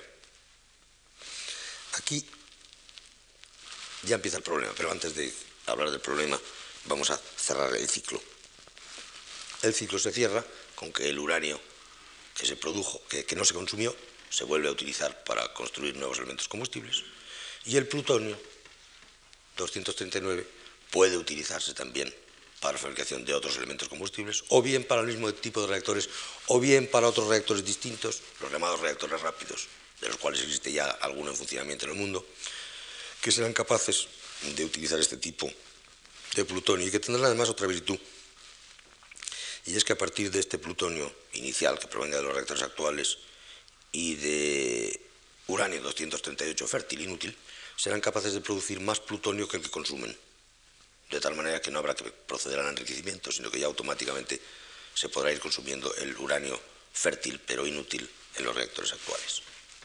Aquí ya empieza el problema, pero antes de hablar del problema vamos a cerrar el ciclo. El ciclo se cierra con que el uranio que se produjo, que, que no se consumió, se vuelve a utilizar para construir nuevos elementos combustibles, y el plutonio doscientos treinta y nueve puede utilizarse también para la fabricación de otros elementos combustibles, o bien para el mismo tipo de reactores, o bien para otros reactores distintos, los llamados reactores rápidos, de los cuales existe ya alguno en funcionamiento en el mundo, que serán capaces de utilizar este tipo de plutonio y que tendrán además otra virtud. Y es que a partir de este plutonio inicial que provenga de los reactores actuales y de uranio doscientos treinta y ocho fértil, inútil, serán capaces de producir más plutonio que el que consumen. De tal manera que no habrá que proceder al enriquecimiento, sino que ya automáticamente se podrá ir consumiendo el uranio fértil pero inútil en los reactores actuales.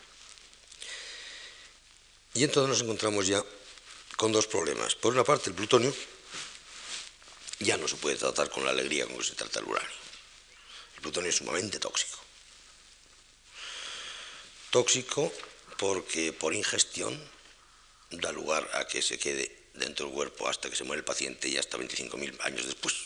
Y entonces nos encontramos ya con dos problemas. Por una parte, el plutonio ya no se puede tratar con la alegría con que se trata el uranio. El plutonio es sumamente tóxico. Tóxico porque por ingestión da lugar a que se quede dentro del cuerpo hasta que se muere el paciente y hasta veinticinco mil años después.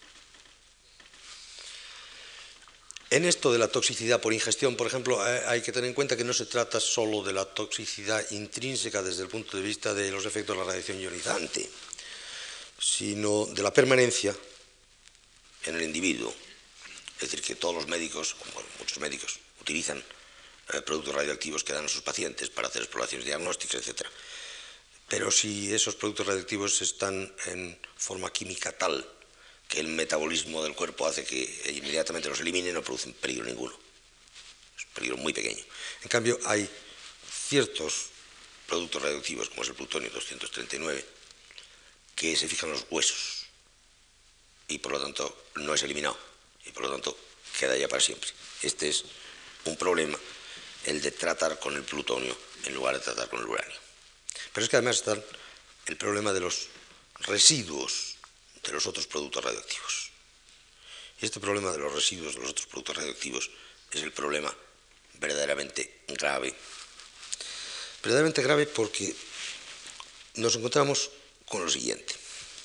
En esto de la toxicidad por ingestión, por ejemplo, hay que tener en cuenta que no se trata solo de la toxicidad intrínseca desde el punto de vista de los efectos de la radiación ionizante, sino de la permanencia en el individuo. Es decir, que todos los médicos, como muchos médicos, utilizan eh, productos radioactivos que dan a sus pacientes para hacer exploraciones diagnósticas, etcétera. Pero si esos productos radioactivos están en forma química tal que el metabolismo del cuerpo hace que inmediatamente los elimine, no producen peligro ninguno. Es un peligro muy pequeño. En cambio, hay ciertos productos radioactivos, como es el plutonio doscientos treinta y nueve, que se fijan en los huesos y por lo tanto no es eliminado y por lo tanto queda ya para siempre. Este es un problema, el de tratar con el plutonio en lugar de tratar con el uranio. Pero es que además está el problema de los residuos de los otros productos radioactivos. Y este problema de los residuos de los otros productos radioactivos es el problema verdaderamente grave. Verdaderamente grave porque nos encontramos con lo siguiente.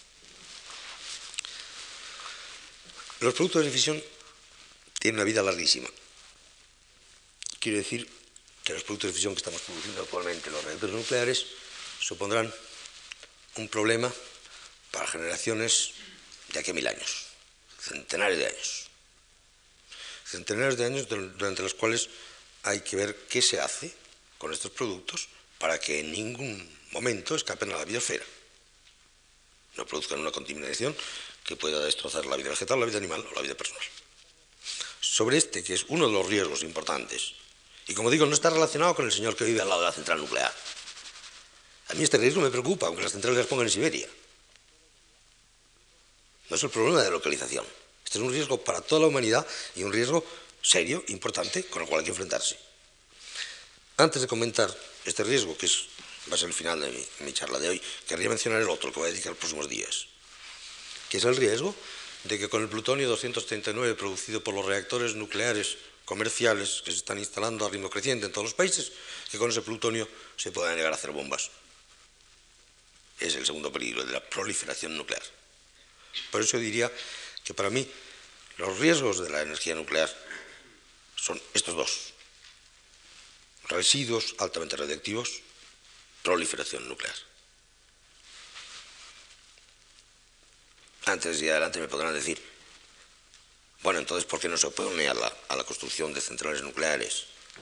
Los productos de fisión tienen una vida larguísima. Quiere decir que los productos de fisión que estamos produciendo actualmente en los reactores nucleares supondrán un problema para generaciones de aquí a mil años, centenares de años. Centenares de años durante los cuales hay que ver qué se hace con estos productos para que en ningún momento escapen a la biosfera. No produzcan una contaminación que pueda destrozar la vida vegetal, la vida animal o la vida personal. Sobre este, que es uno de los riesgos importantes, y como digo, no está relacionado con el señor que vive al lado de la central nuclear. A mí este riesgo me preocupa, aunque las centrales las pongan en Siberia. No es el problema de localización. Este es un riesgo para toda la humanidad y un riesgo serio, importante, con el cual hay que enfrentarse. Antes de comentar este riesgo, que es, va a ser el final de mi, mi charla de hoy, querría mencionar el otro que voy a dedicar los próximos días, que es el riesgo de que con el plutonio doscientos treinta y nueve producido por los reactores nucleares comerciales que se están instalando a ritmo creciente en todos los países, que con ese plutonio se puedan llegar a hacer bombas. Es el segundo peligro de la proliferación nuclear. Por eso diría que para mí los riesgos de la energía nuclear son estos dos. Residuos altamente radiactivos, proliferación nuclear. Antes y adelante me podrán decir, bueno, entonces, ¿por qué no se opone a la, a la construcción de centrales nucleares?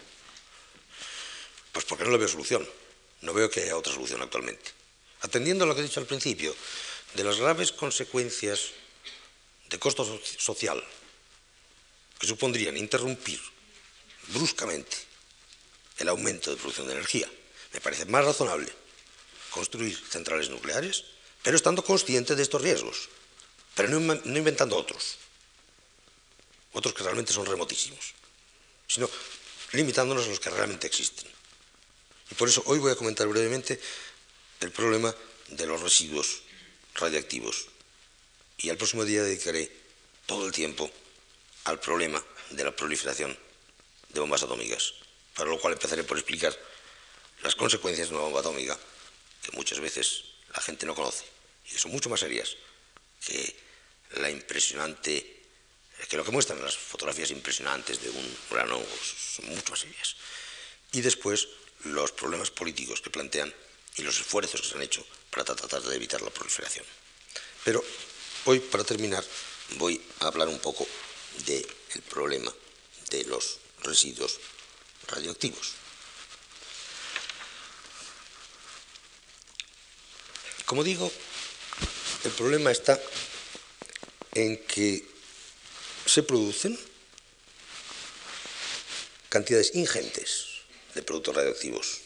Pues porque no le veo solución. No veo que haya otra solución actualmente. Atendiendo a lo que he dicho al principio, de las graves consecuencias de costo social que supondrían interrumpir bruscamente el aumento de producción de energía, me parece más razonable construir centrales nucleares, pero estando consciente de estos riesgos, pero no, no inventando otros, otros que realmente son remotísimos, sino limitándonos a los que realmente existen. Y por eso hoy voy a comentar brevemente el problema de los residuos radiactivos. Y al próximo día dedicaré todo el tiempo al problema de la proliferación de bombas atómicas, para lo cual empezaré por explicar las consecuencias de una bomba atómica que muchas veces la gente no conoce y que son mucho más serias que la impresionante, que lo que muestran las fotografías impresionantes de un urano, son mucho más serias. Y después los problemas políticos que plantean y los esfuerzos que se han hecho para tratar de evitar la proliferación. Pero hoy, para terminar, voy a hablar un poco del problema de los residuos radioactivos. Como digo, el problema está en que se producen cantidades ingentes de productos radioactivos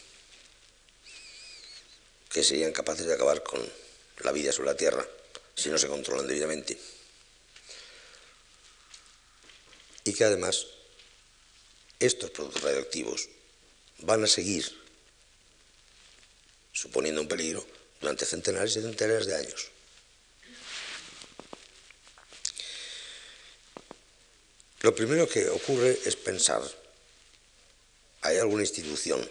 que serían capaces de acabar con la vida sobre la Tierra si no se controlan debidamente. y que además estos productos radioactivos van a seguir suponiendo un peligro durante centenares y centenares de años. Lo primero que ocurre es pensar, ¿hay alguna institución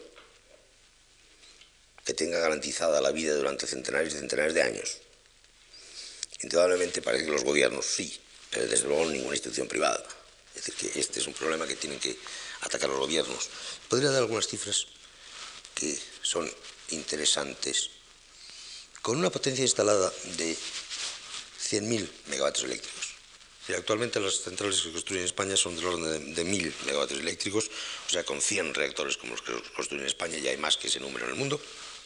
que tenga garantizada la vida durante centenares y centenares de años? Indudablemente parece que los gobiernos sí, pero desde luego ninguna institución privada. Es decir, que este es un problema que tienen que atacar los gobiernos. Podría dar algunas cifras que son interesantes. Con una potencia instalada de cien mil megavatios eléctricos. Es decir, actualmente las centrales que se construyen en España son del orden de, de mil megavatios eléctricos, o sea, con cien reactores como los que se construyen en España, ya hay más que ese número en el mundo.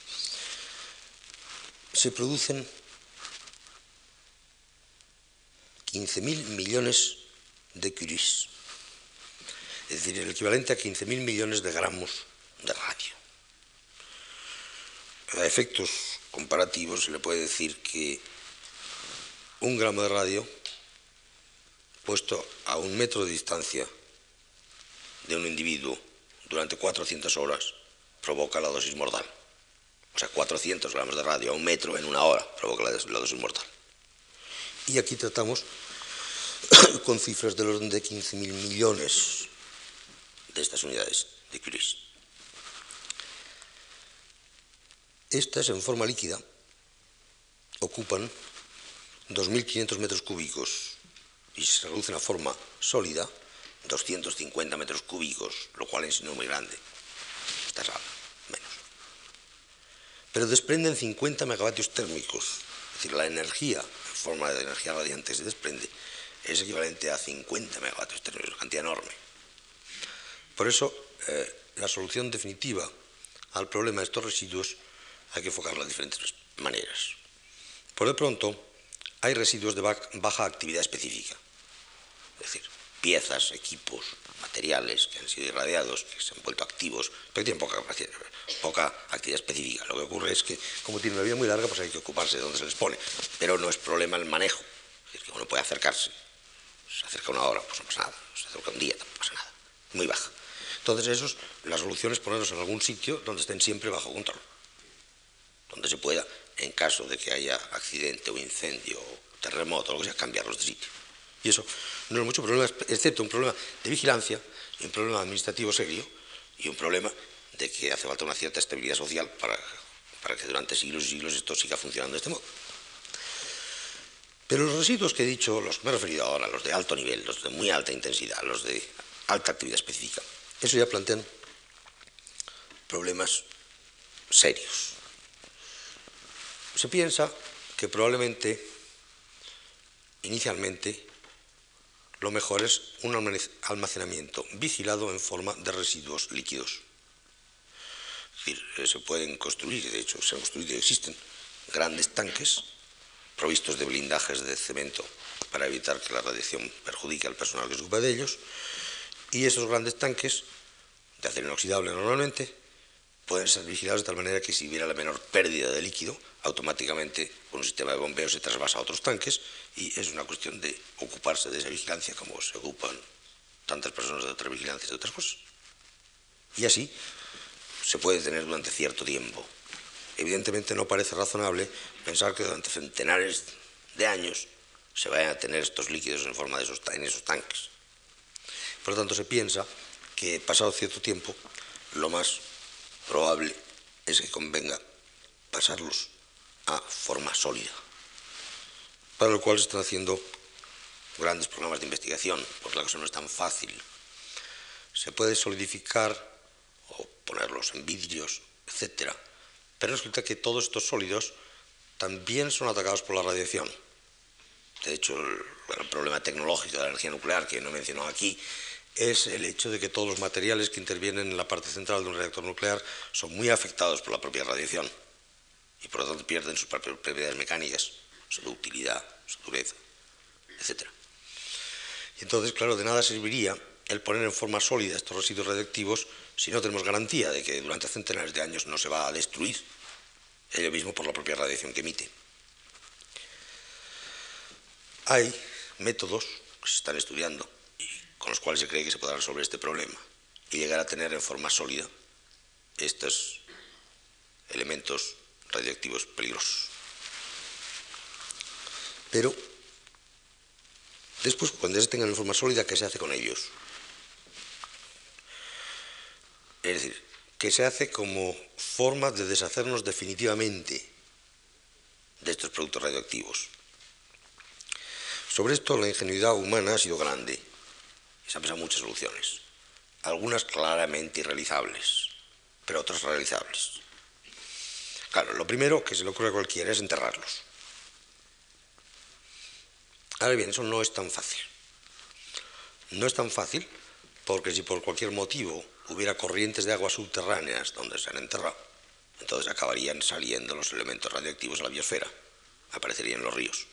Se producen quince mil millones de curies, es decir, el equivalente a quince mil millones de gramos de radio. A efectos comparativos se le puede decir que un gramo de radio puesto a un metro de distancia de un individuo durante cuatrocientas horas provoca la dosis mortal. O sea, cuatrocientos gramos de radio a un metro en una hora provoca la dosis mortal. Y aquí tratamos con cifras del orden de quince mil millones de estas unidades de curies. Estas, en forma líquida, ocupan dos mil quinientos metros cúbicos y se reducen a forma sólida doscientos cincuenta metros cúbicos, lo cual en sí no es muy grande. Esta es algo menos. Pero desprenden cincuenta megavatios térmicos, es decir, la energía en forma de energía radiante que se desprende es equivalente a cincuenta megavatios térmicos, una cantidad enorme. Por eso, eh, la solución definitiva al problema de estos residuos hay que enfocarla de diferentes maneras. Por de pronto, hay residuos de baja actividad específica, es decir, piezas, equipos, materiales que han sido irradiados, que se han vuelto activos, pero que tienen poca, poca actividad específica. Lo que ocurre es que, como tienen una vida muy larga, pues hay que ocuparse de donde se les pone, pero no es problema el manejo, es decir, que uno puede acercarse, se acerca una hora, pues no pasa nada, se acerca un día, tampoco pasa nada, muy baja. Entonces, esos, la solución es ponerlos en algún sitio donde estén siempre bajo control, donde se pueda, en caso de que haya accidente o incendio o terremoto o lo que sea, cambiarlos de sitio. Y eso no es mucho problema, excepto un problema de vigilancia y un problema administrativo serio y un problema de que hace falta una cierta estabilidad social para, para que durante siglos y siglos esto siga funcionando de este modo. Pero los residuos que he dicho, los que me he referido ahora, los de alto nivel, los de muy alta intensidad, los de alta actividad específica, eso ya plantean problemas serios. Se piensa que probablemente, inicialmente, lo mejor es un almacenamiento vigilado en forma de residuos líquidos. Es decir, se pueden construir, de hecho se han construido y existen, grandes tanques provistos de blindajes de cemento para evitar que la radiación perjudique al personal que se ocupa de ellos, y esos grandes tanques, de acero inoxidable normalmente, pueden ser vigilados de tal manera que si hubiera la menor pérdida de líquido, automáticamente con un sistema de bombeo se trasvasa a otros tanques, y es una cuestión de ocuparse de esa vigilancia como se ocupan tantas personas de otras vigilancias de otras cosas. Y así se puede tener durante cierto tiempo. Evidentemente no parece razonable pensar que durante centenares de años se vayan a tener estos líquidos en forma de esos, en esos tanques. Por lo tanto, se piensa que pasado cierto tiempo, lo más probable es que convenga pasarlos a forma sólida, para lo cual se están haciendo grandes programas de investigación, porque la cosa no es tan fácil. Se puede solidificar o ponerlos en vidrios, etcétera, pero resulta que todos estos sólidos también son atacados por la radiación. De hecho, el, el problema tecnológico de la energía nuclear, que no he mencionado aquí, es el hecho de que todos los materiales que intervienen en la parte central de un reactor nuclear son muy afectados por la propia radiación y por lo tanto pierden sus propias propiedades mecánicas, su ductilidad, su dureza, etcétera. Y entonces, claro, de nada serviría el poner en forma sólida estos residuos radiactivos si no tenemos garantía de que durante centenares de años no se va a destruir ello mismo por la propia radiación que emite. Hay métodos que se están estudiando y con los cuales se cree que se podrá resolver este problema y llegar a tener en forma sólida estos elementos radioactivos peligrosos. Pero después, cuando ya se tengan en forma sólida, ¿qué se hace con ellos? Es decir, ¿qué se hace como forma de deshacernos definitivamente de estos productos radioactivos? Sobre esto la ingenuidad humana ha sido grande y se han pensado muchas soluciones, algunas claramente irrealizables, pero otras realizables. Claro, lo primero que se le ocurre a cualquiera es enterrarlos. Ahora bien, eso no es tan fácil. No es tan fácil porque si por cualquier motivo hubiera corrientes de aguas subterráneas donde se han enterrado, entonces acabarían saliendo los elementos radioactivos a la biosfera, aparecerían en los ríos.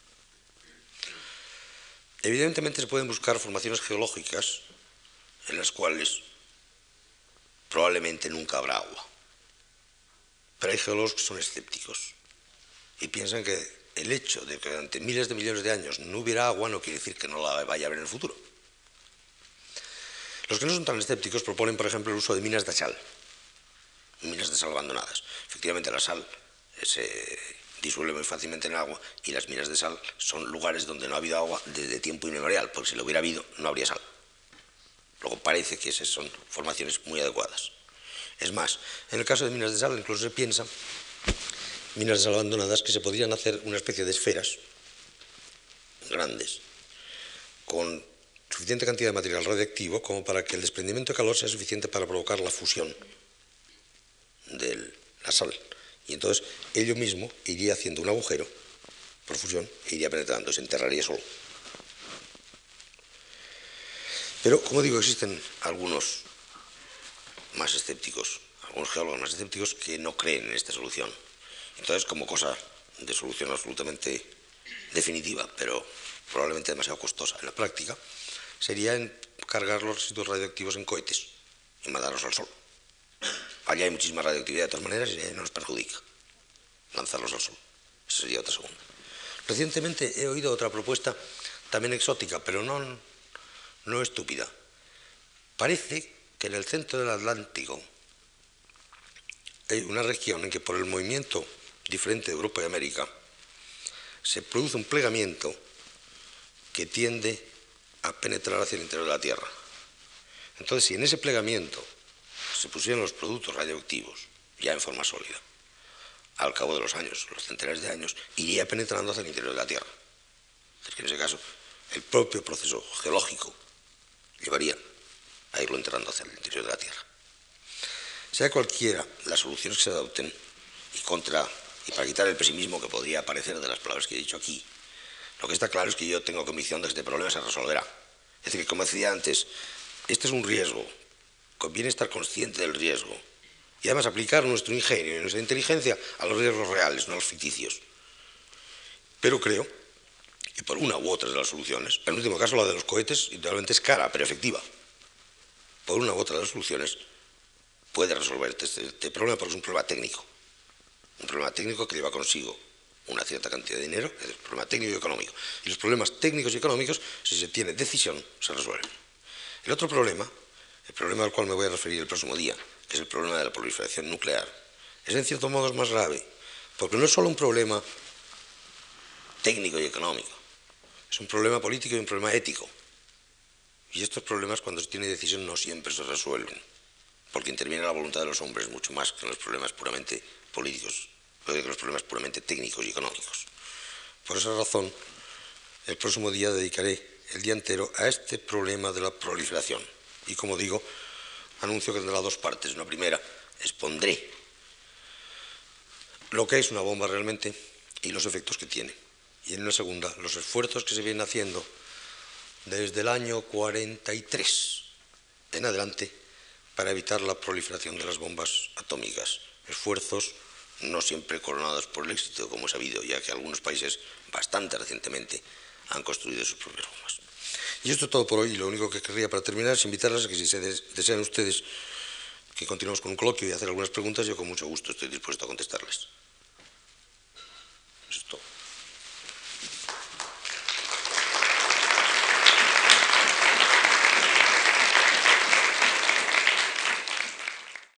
Evidentemente se pueden buscar formaciones geológicas en las cuales probablemente nunca habrá agua. Pero hay geólogos que son escépticos y piensan que el hecho de que durante miles de millones de años no hubiera agua no quiere decir que no la vaya a haber en el futuro. Los que no son tan escépticos proponen, por ejemplo, el uso de minas de sal, minas de sal abandonadas. Efectivamente, la sal se disuelve muy fácilmente en el agua y las minas de sal son lugares donde no ha habido agua desde tiempo inmemorial, porque si lo hubiera habido no habría sal. Luego parece que esas son formaciones muy adecuadas. Es más, en el caso de minas de sal incluso se piensa, minas de sal abandonadas, que se podrían hacer una especie de esferas grandes con suficiente cantidad de material radioactivo como para que el desprendimiento de calor sea suficiente para provocar la fusión de la sal. Y entonces ello mismo iría haciendo un agujero por fusión e iría penetrando, se enterraría solo. Pero, como digo, existen algunos más escépticos, algunos geólogos más escépticos que no creen en esta solución. Entonces, como cosa de solución absolutamente definitiva, pero probablemente demasiado costosa en la práctica, sería cargar los residuos radioactivos en cohetes y mandarlos al sol. Allá hay muchísima radioactividad de todas maneras y no nos perjudica lanzarlos al sol. Esa sería otra segunda. Recientemente he oído otra propuesta también exótica, pero no, no estúpida. Parece que en el centro del Atlántico hay una región en que por el movimiento diferente de Europa y América se produce un plegamiento que tiende a penetrar hacia el interior de la Tierra. Entonces, si en ese plegamiento se pusieran los productos radioactivos ya en forma sólida, al cabo de los años, los centenares de años, iría penetrando hacia el interior de la Tierra. Es decir, que en ese caso, el propio proceso geológico llevaría a irlo enterrando hacia el interior de la Tierra. Sea cualquiera las soluciones que se adopten, y contra y para quitar el pesimismo que podría aparecer de las palabras que he dicho aquí, lo que está claro es que yo tengo convicción de que este problema se resolverá. Es decir, que como decía antes, este es un riesgo, conviene estar consciente del riesgo y además aplicar nuestro ingenio y nuestra inteligencia a los riesgos reales, no a los ficticios. Pero creo que por una u otra de las soluciones, en el último caso la de los cohetes, realmente es cara, pero efectiva, por una u otra de las soluciones puede resolver este, este problema porque es un problema técnico. Un problema técnico que lleva consigo una cierta cantidad de dinero, es el problema técnico y económico. Y los problemas técnicos y económicos, si se tiene decisión, se resuelven. El otro problema, el problema al cual me voy a referir el próximo día, que es el problema de la proliferación nuclear, es en cierto modo más grave, porque no es solo un problema técnico y económico, es un problema político y un problema ético. Y estos problemas, cuando se tiene decisión, no siempre se resuelven, porque interviene la voluntad de los hombres mucho más que en los problemas puramente políticos, que los problemas puramente técnicos y económicos. Por esa razón, el próximo día dedicaré el día entero a este problema de la proliferación. Y como digo, anuncio que tendrá dos partes. En la primera expondré lo que es una bomba realmente y los efectos que tiene. Y en la segunda, los esfuerzos que se vienen haciendo desde el año cuarenta y tres en adelante para evitar la proliferación de las bombas atómicas. Esfuerzos no siempre coronados por el éxito, como es sabido, ya que algunos países bastante recientemente han construido sus propias bombas. Y esto es todo por hoy, y lo único que querría para terminar es invitarles a que si se desean ustedes que continuemos con un coloquio y hacer algunas preguntas, yo con mucho gusto estoy dispuesto a contestarles. Eso es todo.